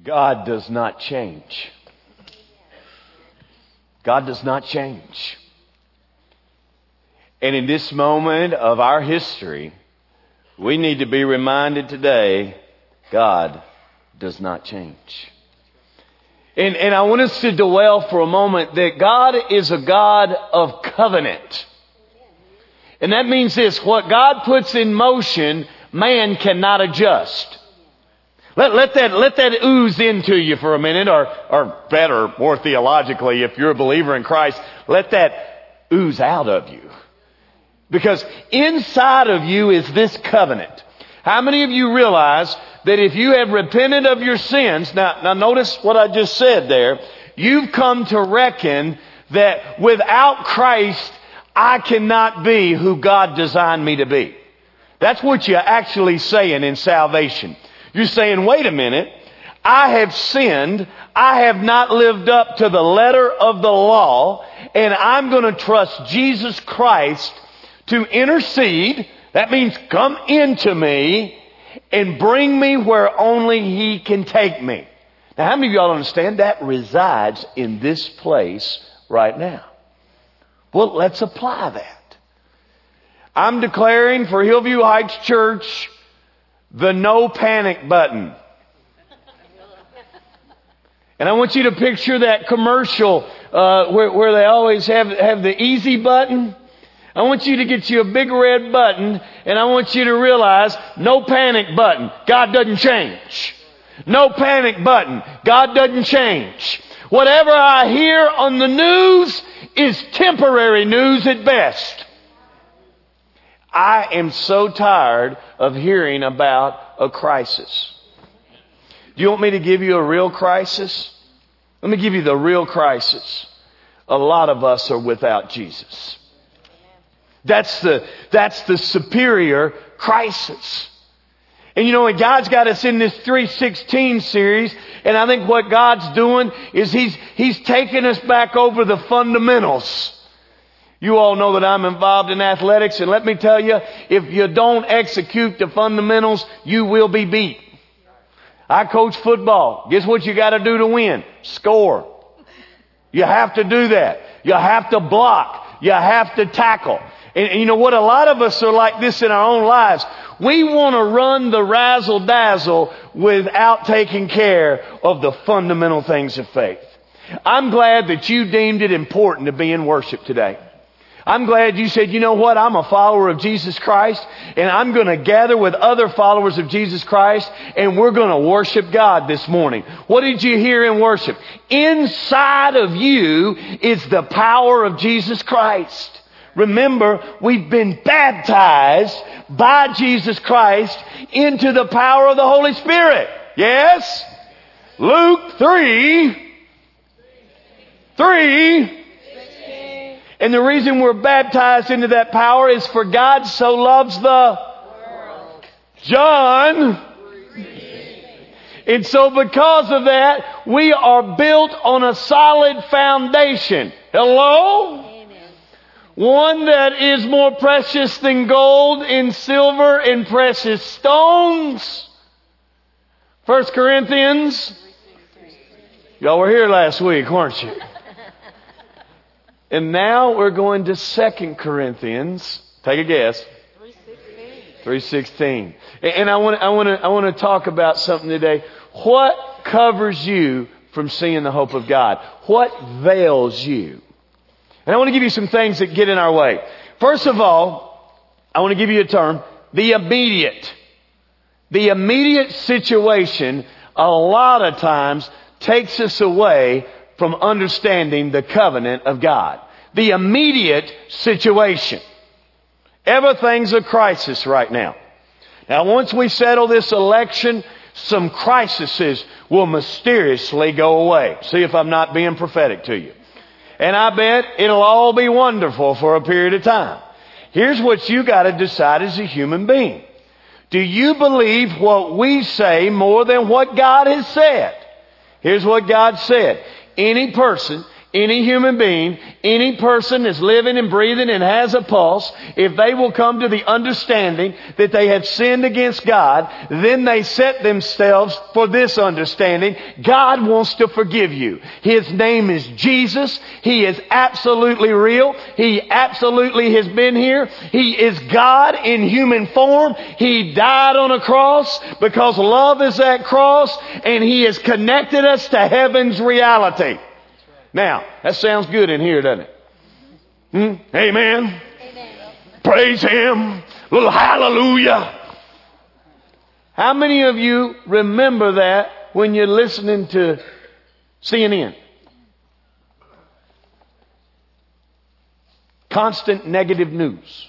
God does not change. God does not change. And in this moment of our history, we need to be reminded today, God does not change. And I want us to dwell for a moment that God is a God of covenant. And that means this: what God puts in motion, man cannot adjust. Let that ooze into you for a minute, or better, more theologically, if you're a believer in Christ, let that ooze out of you. Because inside of you is this covenant. How many of you realize that if you have repented of your sins, now notice what I just said there, you've come to reckon that without Christ, I cannot be who God designed me to be. That's what you're actually saying in salvation. You're saying, wait a minute, I have sinned, I have not lived up to the letter of the law, and I'm going to trust Jesus Christ to intercede. That means come into me and bring me where only He can take me. Now, how many of y'all understand that resides in this place right now? Well, let's apply that. I'm declaring for Hillview Heights Church the no panic button. And I want you to picture that commercial where they always have the easy button. I want you to get you a big red button, and I want you to realize, no panic button. God doesn't change. No panic button. God doesn't change. Whatever I hear on the news is temporary news at best. I am so tired of hearing about a crisis. Do you want me to give you a real crisis? Let me give you the real crisis. A lot of us are without Jesus. That's the superior crisis. And you know what? God's got us in this 316 series, and I think what God's doing is He's taking us back over the fundamentals. You all know that I'm involved in athletics, and let me tell you, if you don't execute the fundamentals, you will be beat. I coach football. Guess what you got to do to win? Score. You have to do that. You have to block. You have to tackle. And you know what? A lot of us are like this in our own lives. We want to run the razzle-dazzle without taking care of the fundamental things of faith. I'm glad that you deemed it important to be in worship today. I'm glad you said, you know what, I'm a follower of Jesus Christ, and I'm going to gather with other followers of Jesus Christ, and we're going to worship God this morning. What did you hear in worship? Inside of you is the power of Jesus Christ. Remember, we've been baptized by Jesus Christ into the power of the Holy Spirit. Yes? Luke 3. And the reason we're baptized into that power is for God so loves the world. John. And so because of that, we are built on a solid foundation. Hello? Amen. One that is more precious than gold and silver and precious stones. 1 Corinthians. Y'all were here last week, weren't you? And now we're going to 2 Corinthians. Take a guess. 3:16. And I want to talk about something today. What covers you from seeing the hope of God? What veils you? And I want to give you some things that get in our way. First of all, I want to give you a term, the immediate. The immediate situation a lot of times takes us away from understanding the covenant of God. The immediate situation. Everything's a crisis right now. Now, once we settle this election, some crises will mysteriously go away. See if I'm not being prophetic to you. And I bet it'll all be wonderful for a period of time. Here's what you got to decide as a human being. Do you believe what we say more than what God has said? Here's what God said. Any person any human being, any person that's living and breathing and has a pulse, if they will come to the understanding that they have sinned against God, then they set themselves for this understanding. God wants to forgive you. His name is Jesus. He is absolutely real. He absolutely has been here. He is God in human form. He died on a cross because love is that cross, and He has connected us to heaven's reality. Now, that sounds good in here, doesn't it? Amen. Praise Him. Little hallelujah. How many of you remember that when you're listening to CNN? Constant negative news.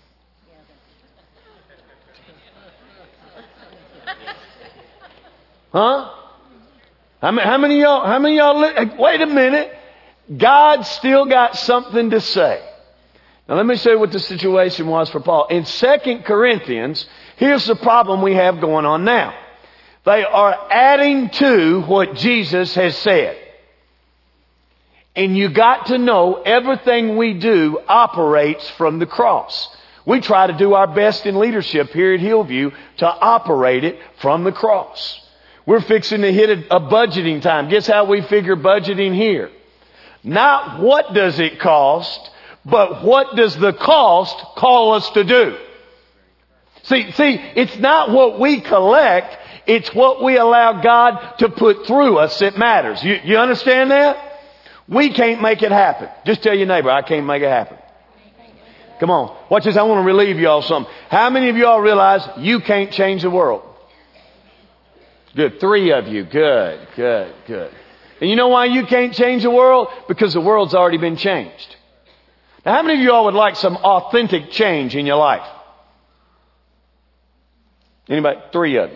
Huh? How many of y'all, wait a minute. God still got something to say. Now let me show you what the situation was for Paul. In 2 Corinthians, here's the problem we have going on now. They are adding to what Jesus has said. And you got to know everything we do operates from the cross. We try to do our best in leadership here at Hillview to operate it from the cross. We're fixing to hit a budgeting time. Guess how we figure budgeting here? Not what does it cost, but what does the cost call us to do? See, it's not what we collect, it's what we allow God to put through us that matters. You understand that? We can't make it happen. Just tell your neighbor, I can't make it happen. Come on. Watch this. I want to relieve y'all something. How many of y'all realize you can't change the world? Good. 3 of you. Good. And you know why you can't change the world? Because the world's already been changed. Now, how many of y'all would like some authentic change in your life? Anybody? 3 of you.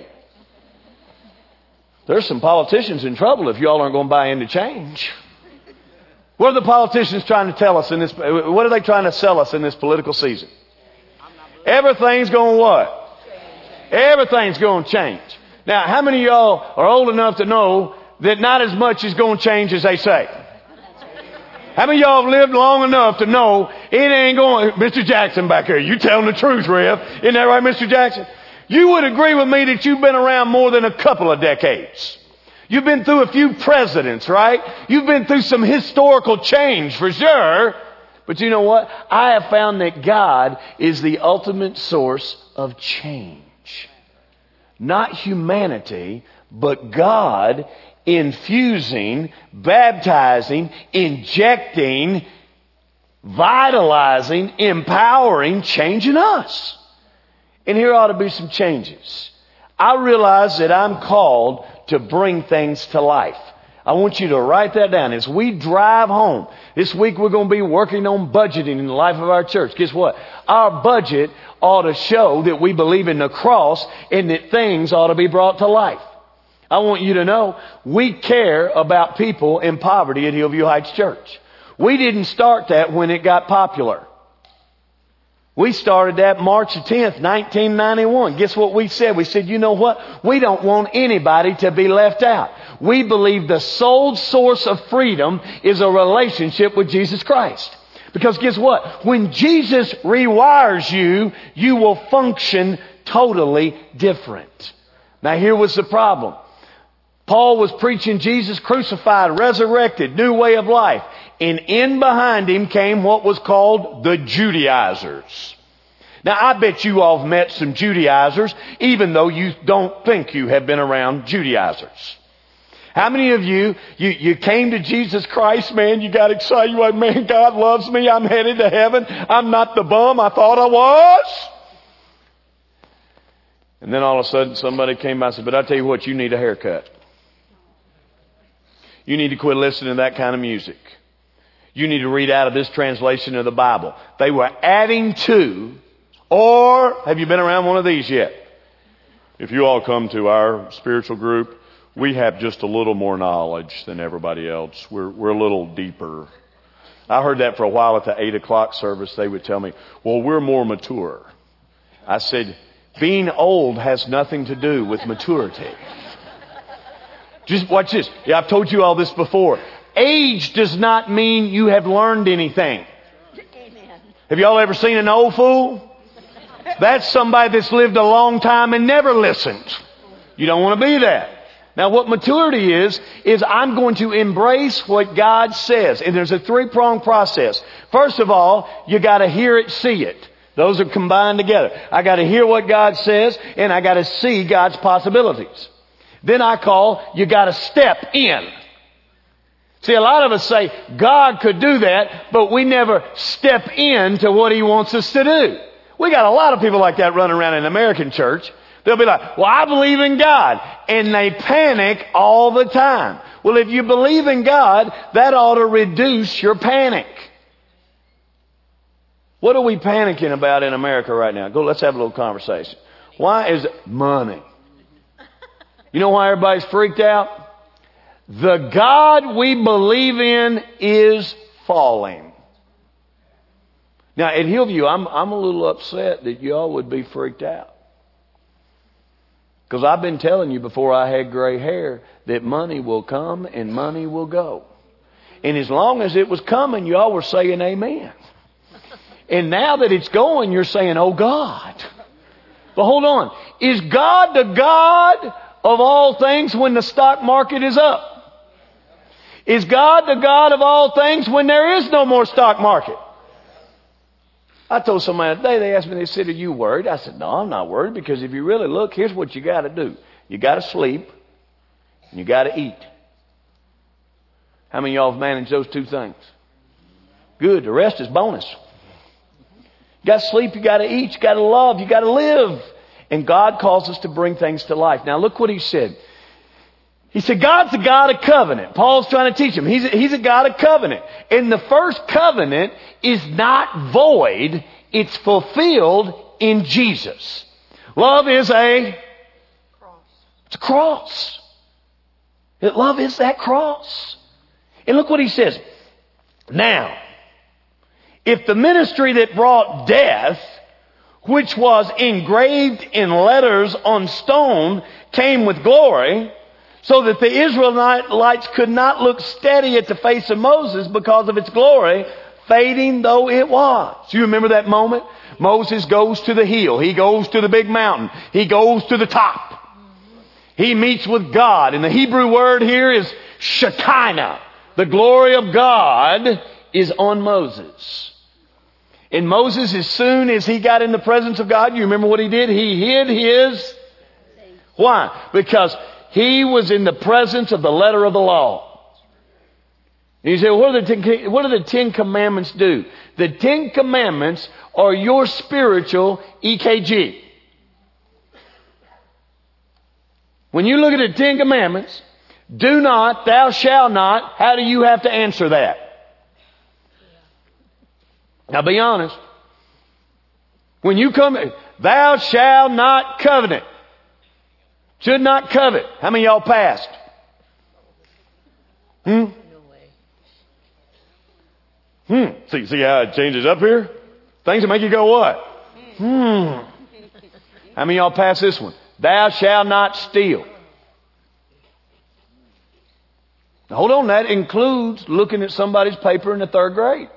There's some politicians in trouble if y'all aren't going to buy into change. What are the politicians trying to tell us in this? What are they trying to sell us in this political season? Everything's going to what? Everything's going to change. Now, how many of y'all are old enough to know that not as much is going to change as they say? How many of y'all have lived long enough to know it ain't going... Mr. Jackson back here, you telling the truth, Rev. Isn't that right, Mr. Jackson? You would agree with me that you've been around more than a couple of decades. You've been through a few presidents, right? You've been through some historical change for sure. But you know what? I have found that God is the ultimate source of change. Not humanity, but God infusing, baptizing, injecting, vitalizing, empowering, changing us. And here ought to be some changes. I realize that I'm called to bring things to life. I want you to write that down. As we drive home, this week we're going to be working on budgeting in the life of our church. Guess what? Our budget ought to show that we believe in the cross and that things ought to be brought to life. I want you to know we care about people in poverty at Hillview Heights Church. We didn't start that when it got popular. We started that March 10th, 1991. Guess what we said? We said, you know what? We don't want anybody to be left out. We believe the sole source of freedom is a relationship with Jesus Christ. Because guess what? When Jesus rewires you, you will function totally different. Now here was the problem. Paul was preaching Jesus crucified, resurrected, new way of life. And in behind him came what was called the Judaizers. Now, I bet you all have met some Judaizers, even though you don't think you have been around Judaizers. How many of you came to Jesus Christ, man, you got excited, you were like, man, God loves me, I'm headed to heaven, I'm not the bum I thought I was. And then all of a sudden somebody came by and said, but I tell you what, you need a haircut. You need to quit listening to that kind of music. You need to read out of this translation of the Bible. They were adding to, or have you been around one of these yet? If you all come to our spiritual group, we have just a little more knowledge than everybody else. We're a little deeper. I heard that for a while at the 8 o'clock service. They would tell me, well, we're more mature. I said, being old has nothing to do with maturity. Just watch this. Yeah, I've told you all this before. age does not mean you have learned anything. Have y'all ever seen an old fool? That's somebody that's lived a long time and never listened. You don't want to be that. Now what maturity is I'm going to embrace what God says. And there's a three-pronged process. First of all, you got to hear it, see it. Those are combined together. I got to hear what God says, and I got to see God's possibilities. Then you got to step in. See, a lot of us say God could do that, but we never step into what He wants us to do. We got a lot of people like that running around in the American church. They'll be like, well, I believe in God. And they panic all the time. Well, if you believe in God, that ought to reduce your panic. What are we panicking about in America right now? Let's have a little conversation. Why is it money? You know why everybody's freaked out? The God we believe in is falling. Now, at Hillview, I'm a little upset that y'all would be freaked out. Because I've been telling you before I had gray hair that money will come and money will go. And as long as it was coming, y'all were saying amen. And now that it's going, you're saying, oh God. But hold on. Is God the God of all things when the stock market is up? Is God the God of all things when there is no more stock market? I told somebody today, they asked me, they said, are you worried? I said, no, I'm not worried, because if you really look, here's what you got to do. You got to sleep and you got to eat. How many of y'all have managed those two things? Good. The rest is bonus. You got to sleep, you got to eat, you got to love, you got to live. And God calls us to bring things to life. Now look what He said. He said, God's a God of covenant. Paul's trying to teach him. He's a God of covenant. And the first covenant is not void. It's fulfilled in Jesus. Love is a cross. It's a cross. Love is that cross. And look what he says. Now, if the ministry that brought death, which was engraved in letters on stone, came with glory, so that the Israelites could not look steady at the face of Moses because of its glory, fading though it was. You remember that moment? Moses goes to the hill. He goes to the big mountain. He goes to the top. He meets with God. And the Hebrew word here is Shekinah. The glory of God is on Moses. And Moses, as soon as he got in the presence of God, you remember what he did? He hid his... Why? Because he was in the presence of the letter of the law. And you say, well, what do the Ten Commandments do? The Ten Commandments are your spiritual EKG. When you look at the Ten Commandments, do not, thou shalt not, how do you have to answer that? Now be honest. When you come, thou shalt not covet. Should not covet. How many of y'all passed? No way. See how it changes up here? Things that make you go what? How many of y'all passed this one? Thou shalt not steal. Now hold on, that includes looking at somebody's paper in the third grade.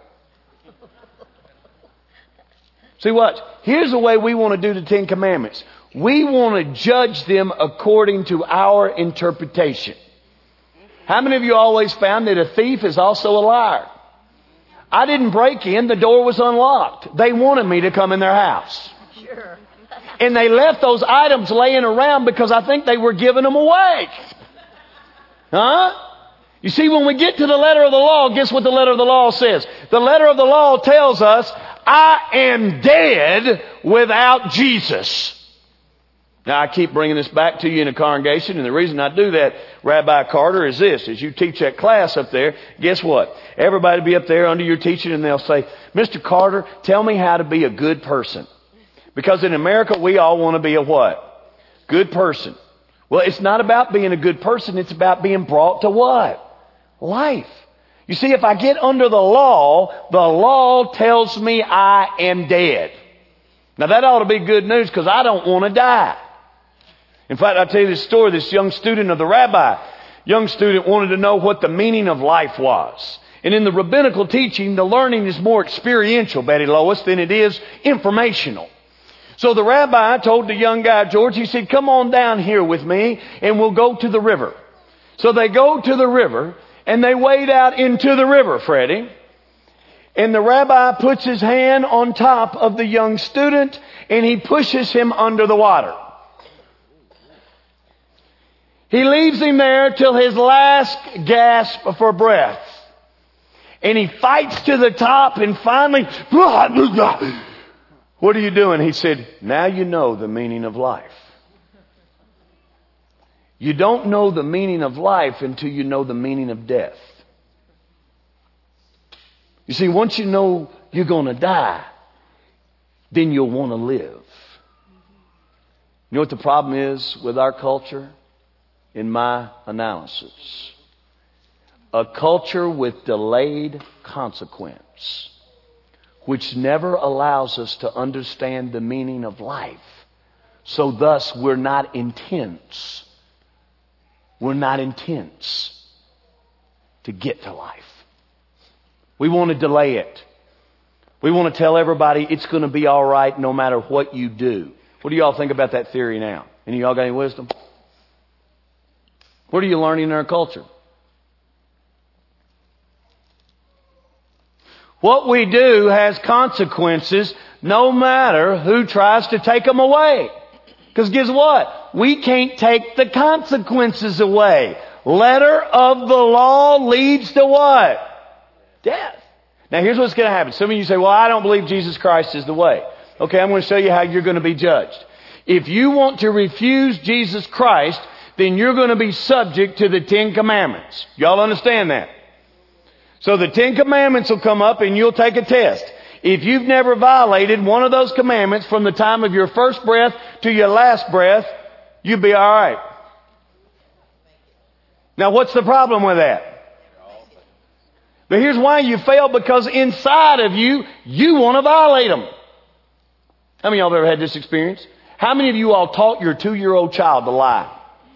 See what? Here's the way we want to do the Ten Commandments. We want to judge them according to our interpretation. How many of you always found that a thief is also a liar? I didn't break in. The door was unlocked. They wanted me to come in their house. Sure. And they left those items laying around because I think they were giving them away. Huh? You see, when we get to the letter of the law, guess what the letter of the law says? The letter of the law tells us, I am dead without Jesus. Now, I keep bringing this back to you in a congregation, and the reason I do that, Rabbi Carter, is this. As you teach that class up there, guess what? Everybody will be up there under your teaching, and they'll say, Mr. Carter, tell me how to be a good person. Because in America, we all want to be a what? Good person. Well, it's not about being a good person. It's about being brought to what? Life. You see, if I get under the law tells me I am dead. Now, that ought to be good news because I don't want to die. In fact, I'll tell you this story. This young student of the rabbi, young student wanted to know what the meaning of life was. And in the rabbinical teaching, the learning is more experiential, Betty Lois, than it is informational. So the rabbi told the young guy, George, he said, come on down here with me and we'll go to the river. So they go to the river and they wade out into the river, Freddie. And the rabbi puts his hand on top of the young student and he pushes him under the water. He leaves him there till his last gasp for breath. And he fights to the top and finally, what are you doing? He said, now you know the meaning of life. You don't know the meaning of life until you know the meaning of death. You see, once you know you're going to die, then you'll want to live. You know what the problem is with our culture? In my analysis, a culture with delayed consequence, which never allows us to understand the meaning of life. So thus, we're not intense. We're not intense to get to life. We want to delay it. We want to tell everybody it's going to be all right no matter what you do. What do y'all think about that theory now? Any of y'all got any wisdom? What are you learning in our culture? What we do has consequences no matter who tries to take them away. Because guess what? We can't take the consequences away. Letter of the law leads to what? Death. Now here's what's going to happen. Some of you say, well, I don't believe Jesus Christ is the way. Okay, I'm going to show you how you're going to be judged. If you want to refuse Jesus Christ, then you're going to be subject to the 10 Commandments. Y'all understand that? So the 10 Commandments will come up and you'll take a test. If you've never violated one of those commandments from the time of your first breath to your last breath, you'll be all right. Now what's the problem with that? But here's why you fail, because inside of you, you want to violate them. How many of y'all have ever had this experience? How many of you all taught your 2-year-old child to lie?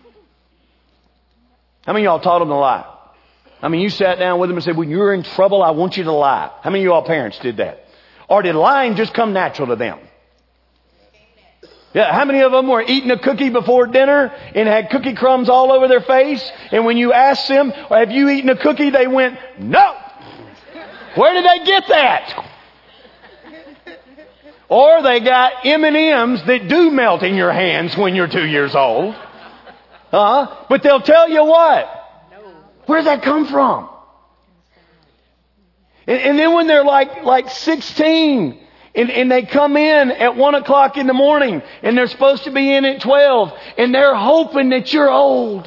How many of y'all taught them to lie? I mean, you sat down with them and said, when you're in trouble, I want you to lie. How many of you all parents did that? Or did lying just come natural to them? Yeah, how many of them were eating a cookie before dinner and had cookie crumbs all over their face? And when you asked them, have you eaten a cookie? They went, no. Where did they get that? Or they got M&Ms that do melt in your hands when you're 2 years old. But they'll tell you what? Where does that come from? And then when they're like 16 and they come in at 1 o'clock in the morning and they're supposed to be in at 12 and they're hoping that you're old.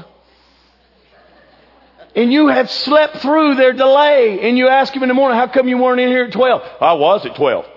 And you have slept through their delay and you ask them in the morning, how come you weren't in here at 12? I was at 12.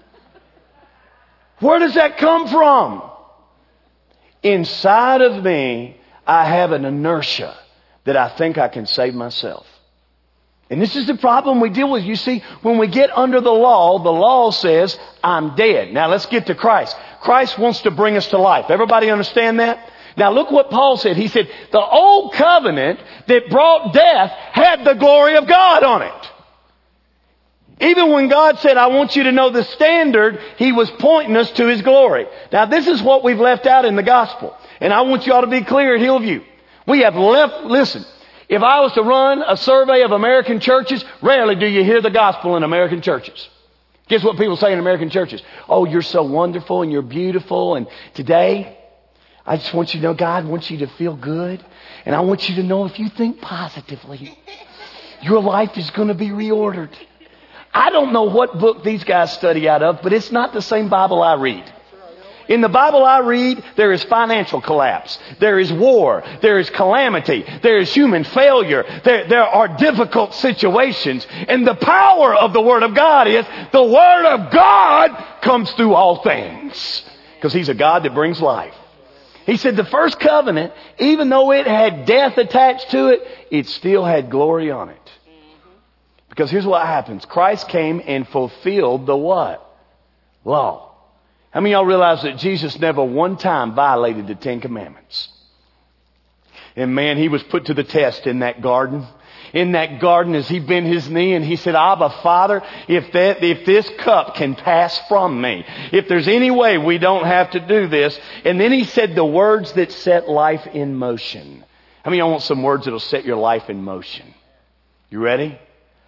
Where does that come from? Inside of me, I have an inertia that I think I can save myself. And this is the problem we deal with. You see, when we get under the law says, I'm dead. Now let's get to Christ. Christ wants to bring us to life. Everybody understand that? Now look what Paul said. He said, the old covenant that brought death had the glory of God on it. Even when God said, I want you to know the standard, He was pointing us to His glory. Now this is what we've left out in the gospel. And I want you all to be clear at Hillview. We have left, listen, if I was to run a survey of American churches, rarely do you hear the gospel in American churches. Guess what people say in American churches? Oh, you're so wonderful and you're beautiful. And today, I just want you to know God wants you to feel good. And I want you to know if you think positively, your life is going to be reordered. I don't know what book these guys study out of, but it's not the same Bible I read. In the Bible I read, there is financial collapse. There is war. There is calamity. There is human failure. There are difficult situations. And the power of the Word of God is the Word of God comes through all things. Because He's a God that brings life. He said the first covenant, even though it had death attached to it, it still had glory on it. Because here's what happens. Christ came and fulfilled the what? Law. How many of y'all realize that Jesus never one time violated the 10 Commandments? And man, he was put to the test in that garden. In that garden, as he bent his knee and he said, Abba, Father, if this cup can pass from me, if there's any way we don't have to do this. And then he said the words that set life in motion. How many of y'all want some words that'll set your life in motion? You ready?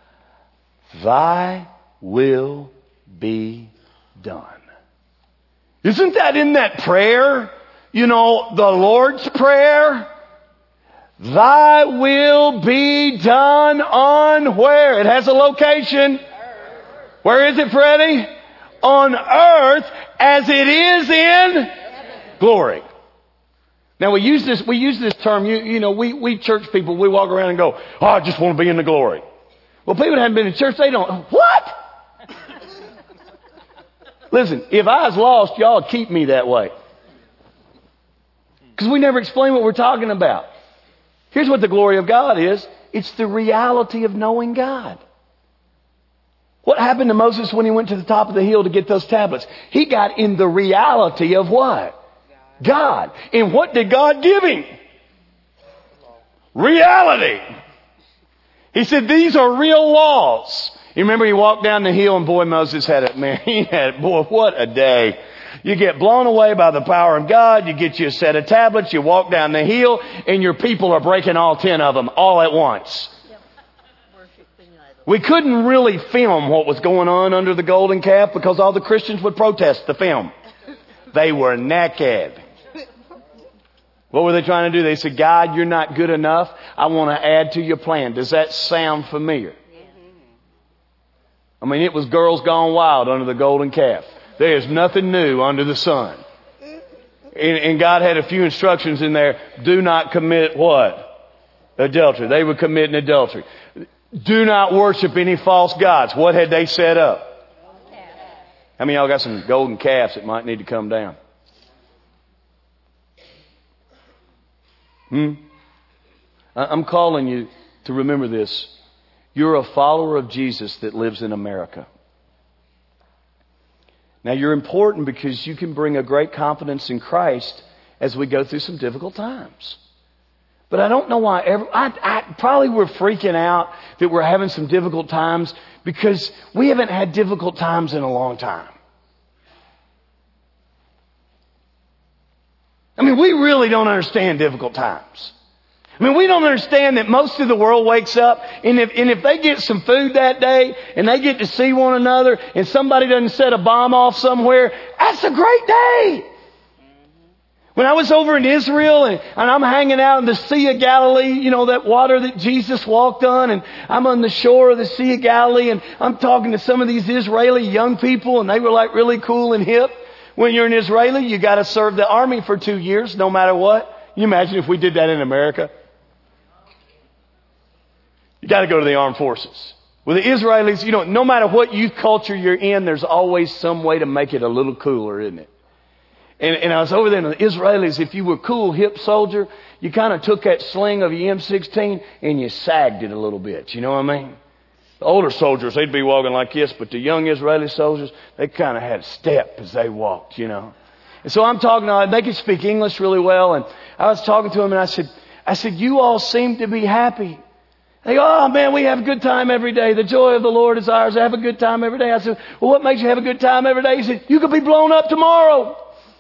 Thy will be done. Isn't that in that prayer? You know, the Lord's Prayer? Thy will be done on where? It has a location. Where is it, Freddie? On earth as it is in glory. Now we use this term, you know, we church people, we walk around and go, oh, I just want to be in the glory. Well, people that haven't been in church, they don't, what? Listen, if I was lost, y'all would keep me that way. Because we never explain what we're talking about. Here's what the glory of God is. It's the reality of knowing God. What happened to Moses when he went to the top of the hill to get those tablets? He got in the reality of what? God. And what did God give him? Reality. He said, these are real laws. You remember he walked down the hill and boy, Moses had it, man. He had, boy, what a day. You get blown away by the power of God. You get you a set of tablets. You walk down the hill and your people are breaking all 10 of them all at once. We couldn't really film what was going on under the golden calf because all the Christians would protest the film. They were naked. What were they trying to do? They said, God, you're not good enough. I want to add to your plan. Does that sound familiar? I mean, it was girls gone wild under the golden calf. There's nothing new under the sun. And God had a few instructions in there. Do not commit what? Adultery. They were committing adultery. Do not worship any false gods. What had they set up? How many of y'all got some golden calves that might need to come down? I'm calling you to remember this. You're a follower of Jesus that lives in America. Now you're important because you can bring a great confidence in Christ as we go through some difficult times. But I don't know why I probably we're freaking out that we're having some difficult times because we haven't had difficult times in a long time. I mean, we really don't understand difficult times. I mean, we don't understand that most of the world wakes up and if they get some food that day and they get to see one another and somebody doesn't set a bomb off somewhere, that's a great day. When I was over in Israel and I'm hanging out in the Sea of Galilee, you know, that water that Jesus walked on, and I'm on the shore of the Sea of Galilee and I'm talking to some of these Israeli young people and they were like really cool and hip. When you're an Israeli, you got to serve the army for 2 years no matter what. Can you imagine if we did that in America? You got to go to the armed forces. With the Israelis, you know, no matter what youth culture you're in, there's always some way to make it a little cooler, isn't it? And I was over there, and the Israelis, if you were a cool, hip soldier, you kind of took that sling of your M16 and you sagged it a little bit. You know what I mean? The older soldiers, they'd be walking like this, but the young Israeli soldiers, they kind of had a step as they walked, you know. And so I'm talking to them. They could speak English really well, and I was talking to them, and I said, you all seem to be happy. They go, oh man, we have a good time every day. The joy of the Lord is ours. I have a good time every day. I said, well, what makes you have a good time every day? He said, you could be blown up tomorrow.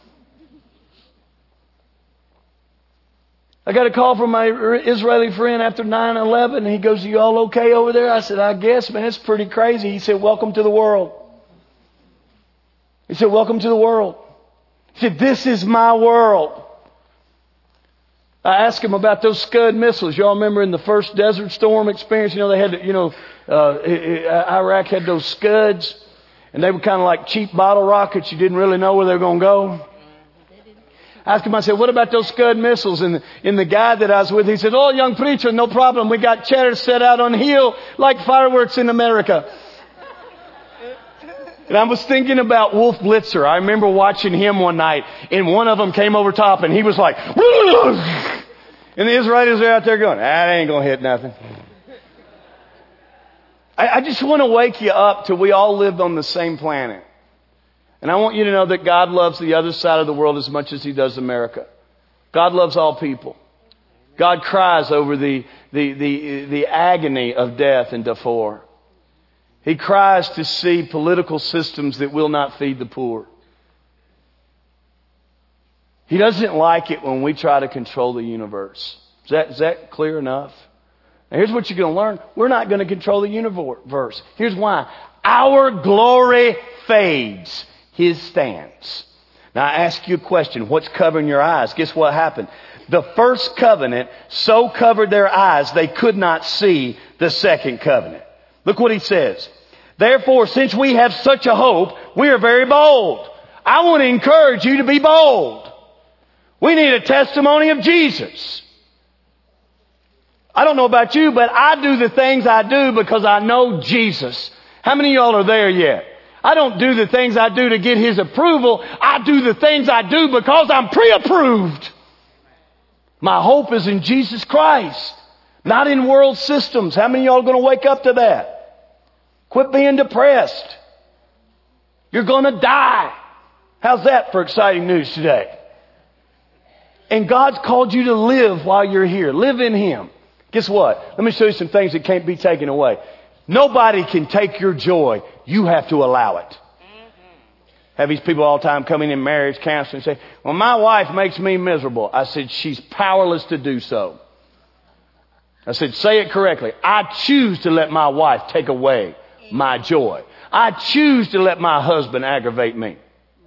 I got a call from my Israeli friend after 9/11. And he goes, you all okay over there? I said, I guess, man, it's pretty crazy. He said, welcome to the world. He said, welcome to the world. He said, this is my world. I asked him about those Scud missiles. Y'all remember in the first Desert Storm experience, you know, they had, Iraq had those Scuds, and they were kind of like cheap bottle rockets. You didn't really know where they were going to go. I asked him, I said, what about those Scud missiles? And the guy that I was with, he said, oh, young preacher, no problem. We got chairs set out on the hill like fireworks in America. And I was thinking about Wolf Blitzer. I remember watching him one night, and one of them came over top, and he was like, and the Israelis are out there going, that ain't going to hit nothing. I just want to wake you up till we all live on the same planet. And I want you to know that God loves the other side of the world as much as He does America. God loves all people. God cries over the agony of death in Darfur. He cries to see political systems that will not feed the poor. He doesn't like it when we try to control the universe. Is that clear enough? Now here's what you're going to learn. We're not going to control the universe. Here's why. Our glory fades. His stands. Now I ask you a question. What's covering your eyes? Guess what happened? The first covenant so covered their eyes they could not see the second covenant. Look what he says. Therefore, since we have such a hope, we are very bold. I want to encourage you to be bold. We need a testimony of Jesus. I don't know about you, but I do the things I do because I know Jesus. How many of y'all are there yet? I don't do the things I do to get His approval. I do the things I do because I'm pre-approved. My hope is in Jesus Christ, not in world systems. How many of y'all are going to wake up to that? Quit being depressed. You're going to die. How's that for exciting news today? And God's called you to live while you're here. Live in Him. Guess what? Let me show you some things that can't be taken away. Nobody can take your joy. You have to allow it. Have these people all the time coming in marriage counseling and say, well, my wife makes me miserable. I said, she's powerless to do so. I said, say it correctly. I choose to let my wife take away my joy. I choose to let my husband aggravate me.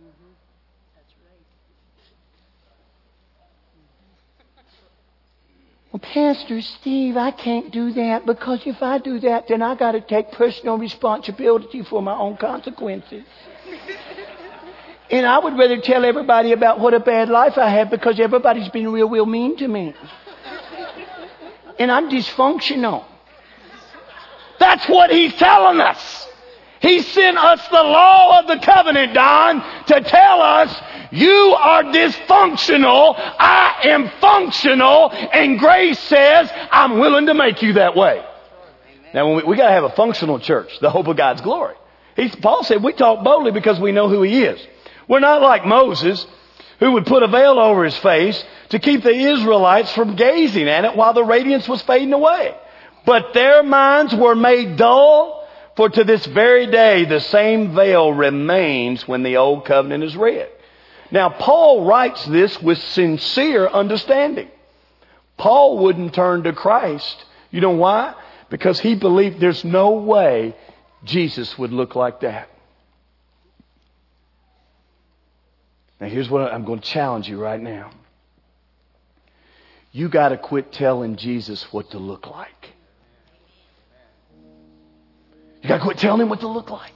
Well, Pastor Steve, I can't do that because if I do that, then I got to take personal responsibility for my own consequences. And I would rather tell everybody about what a bad life I have because everybody's been real mean to me. And I'm dysfunctional. That's what he's telling us. He sent us the law of the covenant, Don, to tell us you are dysfunctional, I am functional, and grace says I'm willing to make you that way. Now, we got to have a functional church, the hope of God's glory. Paul said we talk boldly because we know who He is. We're not like Moses, who would put a veil over his face to keep the Israelites from gazing at it while the radiance was fading away. But their minds were made dull, for to this very day the same veil remains when the old covenant is read. Now, Paul writes this with sincere understanding. Paul wouldn't turn to Christ. You know why? Because he believed there's no way Jesus would look like that. Now, here's what I'm going to challenge you right now. You got to quit telling Jesus what to look like. You got to quit telling Him what to look like.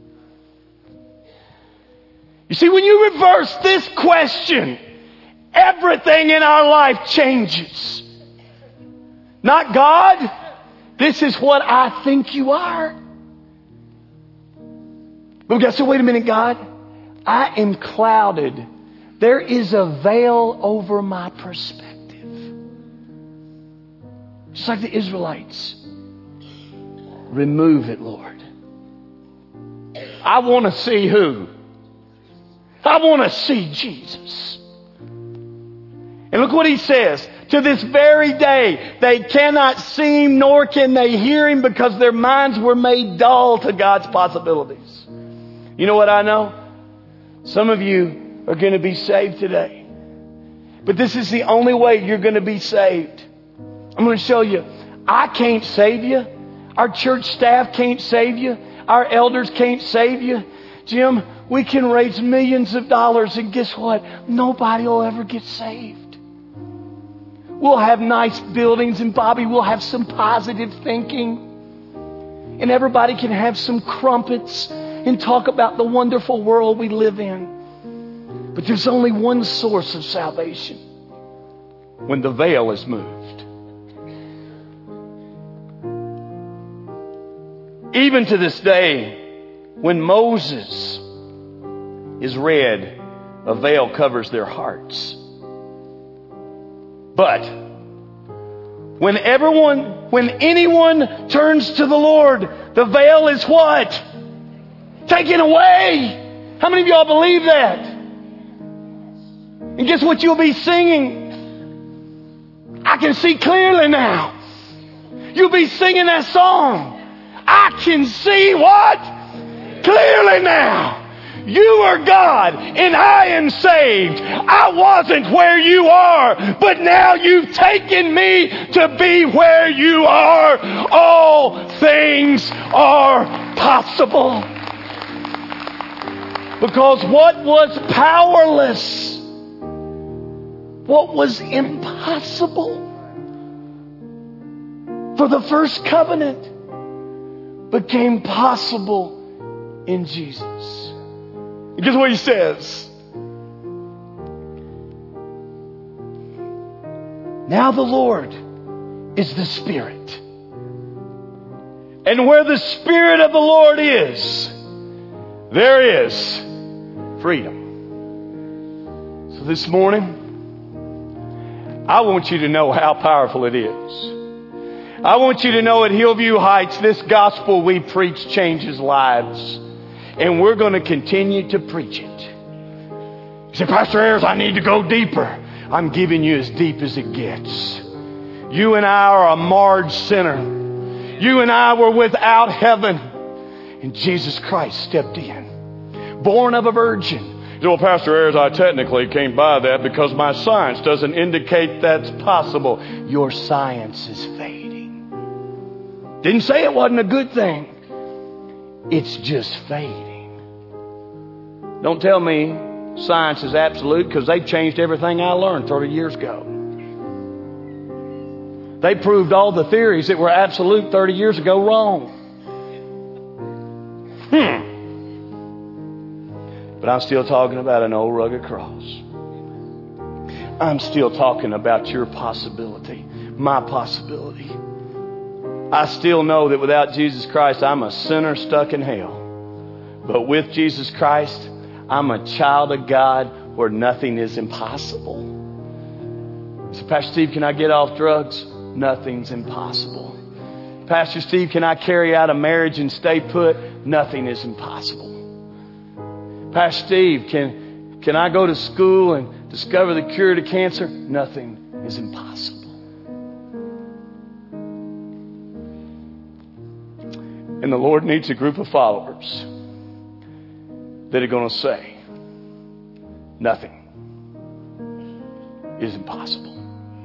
You see, when you reverse this question, everything in our life changes. Not God, this is what I think you are. But God said, wait a minute, God. I am clouded. There is a veil over my perspective. Just like the Israelites. Remove it, Lord. I want to see who? I want to see Jesus. And look what he says. To this very day, they cannot see Him nor can they hear Him because their minds were made dull to God's possibilities. You know what I know? Some of you are going to be saved today. But this is the only way you're going to be saved. I'm going to show you. I can't save you. Our church staff can't save you. Our elders can't save you. Jim, we can raise millions of dollars and guess what? Nobody will ever get saved. We'll have nice buildings and Bobby will have some positive thinking. And everybody can have some crumpets and talk about the wonderful world we live in. But there's only one source of salvation. When the veil is moved. Even to this day, when Moses is read, a veil covers their hearts. But when anyone turns to the Lord, the veil is what? Taken away. How many of y'all believe that? And guess what you'll be singing? I can see clearly now. You'll be singing that song. I can see what? Clearly now. You are God and I am saved. I wasn't where you are, but now you've taken me to be where you are. All things are possible. Because what was powerless, what was impossible for the first covenant became possible in Jesus. Guess what he says? Now the Lord is the Spirit. And where the Spirit of the Lord is, there is freedom. So this morning, I want you to know how powerful it is. I want you to know at Hillview Heights, this gospel we preach changes lives. And we're going to continue to preach it. You say, Pastor Ayers, I need to go deeper. I'm giving you as deep as it gets. You and I are a marred sinner. You and I were without heaven. And Jesus Christ stepped in. Born of a virgin. You say, well, Pastor Ayers, I technically can't buy that because my science doesn't indicate that's possible. Your science is fading. Didn't say it wasn't a good thing. It's just fading. Don't tell me science is absolute, because they changed everything I learned 30 years ago. They proved all the theories that were absolute 30 years ago wrong. But I'm still talking about an old rugged cross. I'm still talking about your possibility, my possibility. I still know that without Jesus Christ, I'm a sinner stuck in hell. But with Jesus Christ, I'm a child of God where nothing is impossible. So, Pastor Steve, can I get off drugs? Nothing's impossible. Pastor Steve, can I carry out a marriage and stay put? Nothing is impossible. Pastor Steve, can I go to school and discover the cure to cancer? Nothing is impossible. And the Lord needs a group of followers that are going to say, nothing is impossible.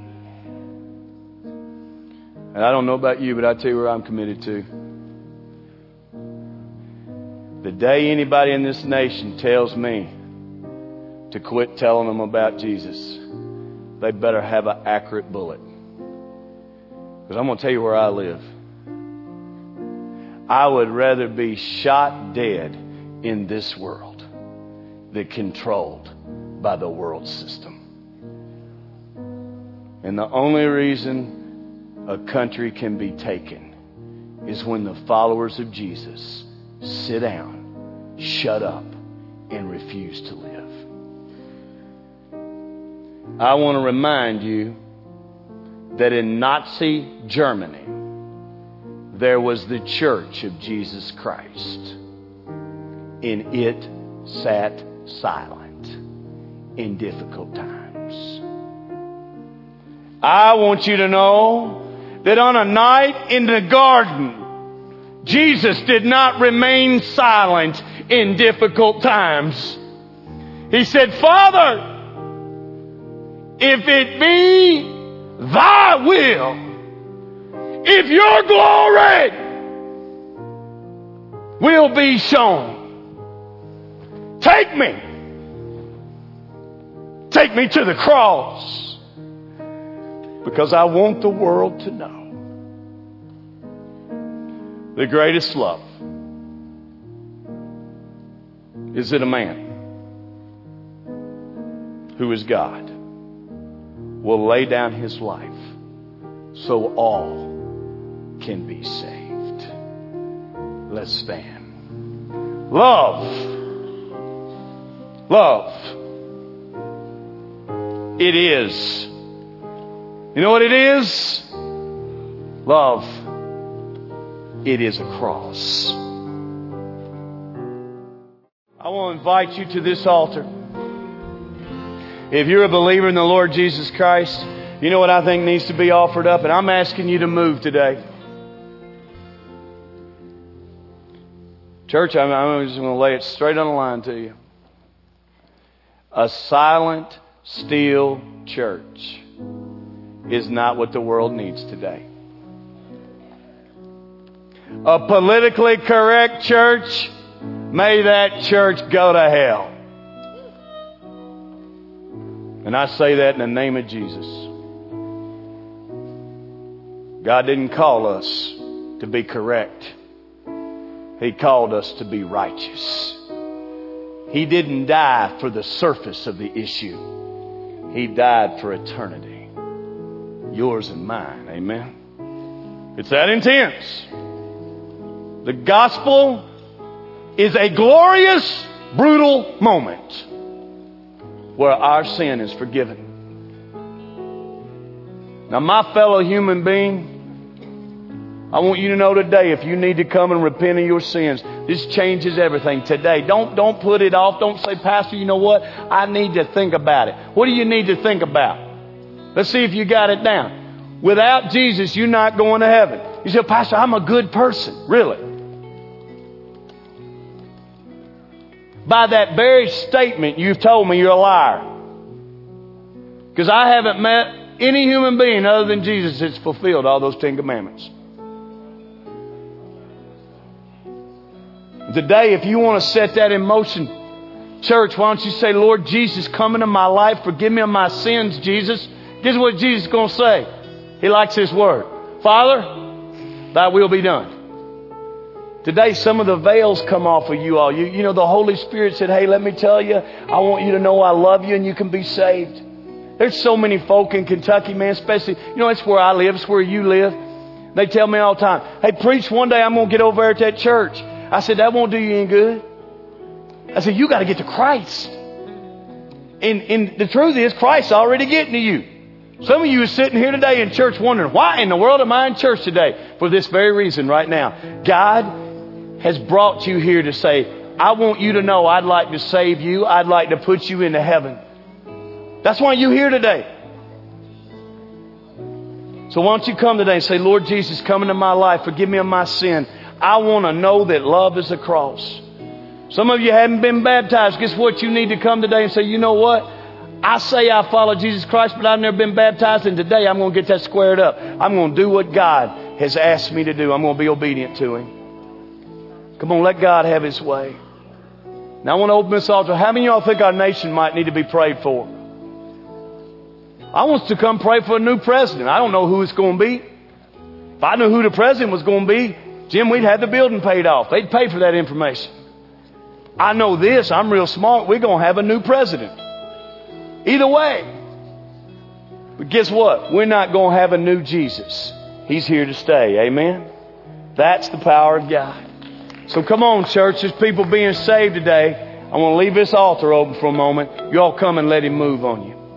And I don't know about you, but I tell you where I'm committed to. The day anybody in this nation tells me to quit telling them about Jesus, they better have an accurate bullet. Because I'm going to tell you where I live. I would rather be shot dead in this world than controlled by the world system. And the only reason a country can be taken is when the followers of Jesus sit down, shut up, and refuse to live. I want to remind you that in Nazi Germany, there was the Church of Jesus Christ, and it sat silent in difficult times. I want you to know that on a night in the garden, Jesus did not remain silent in difficult times. He said, Father, if it be thy will, if your glory will be shown, take me to the cross, because I want the world to know the greatest love is that a man who is God will lay down his life so all can be saved. Let's stand. Love. It is. You know what it is? Love. It is a cross. I want to invite you to this altar. If you're a believer in the Lord Jesus Christ, You know what I think needs to be offered up? And I'm asking you to move today. Church, I'm just going to lay it straight on the line to you. A silent, still church is not what the world needs today. A politically correct church, may that church go to hell. And I say that in the name of Jesus. God didn't call us to be correct. He called us to be righteous. He didn't die for the surface of the issue. He died for eternity. Yours and mine. Amen. It's that intense. The gospel is a glorious, brutal moment where our sin is forgiven. Now, my fellow human being, I want you to know today, if you need to come and repent of your sins, this changes everything today. Don't put it off. Don't say, Pastor, you know what? I need to think about it. What do you need to think about? Let's see if you got it down. Without Jesus, you're not going to heaven. You say, Pastor, I'm a good person. Really? By that very statement, you've told me you're a liar. Because I haven't met any human being other than Jesus that's fulfilled all those 10 commandments. Today, if you want to set that in motion, church, why don't you say, Lord Jesus, come into my life. Forgive me of my sins, Jesus. Guess what Jesus is going to say? He likes His word. Father, thy will be done. Today, some of the veils come off of you all. You know, the Holy Spirit said, hey, let me tell you, I want you to know I love you and you can be saved. There's so many folk in Kentucky, man, especially, you know, it's where I live. It's where you live. They tell me all the time, hey, preach, one day I'm going to get over there at that church. I said, that won't do you any good. I said, you got to get to Christ. And the truth is, Christ's already getting to you. Some of you are sitting here today in church wondering, why in the world am I in church today? For this very reason right now. God has brought you here to say, I want you to know I'd like to save you. I'd like to put you into heaven. That's why you're here today. So why don't you come today and say, Lord Jesus, come into my life. Forgive me of my sin. I want to know that love is a cross. Some of you haven't been baptized. Guess what? You need to come today and say, you know what? I say I follow Jesus Christ, but I've never been baptized. And today I'm going to get that squared up. I'm going to do what God has asked me to do. I'm going to be obedient to Him. Come on, let God have His way. Now I want to open this altar. How many of y'all think our nation might need to be prayed for? I want us to come pray for a new president. I don't know who it's going to be. If I knew who the president was going to be, Jim, we'd have the building paid off. They'd pay for that information. I know this. I'm real smart. We're going to have a new president. Either way. But guess what? We're not going to have a new Jesus. He's here to stay. Amen? That's the power of God. So come on, church. There's people being saved today. I want to leave this altar open for a moment. You all come and let Him move on you.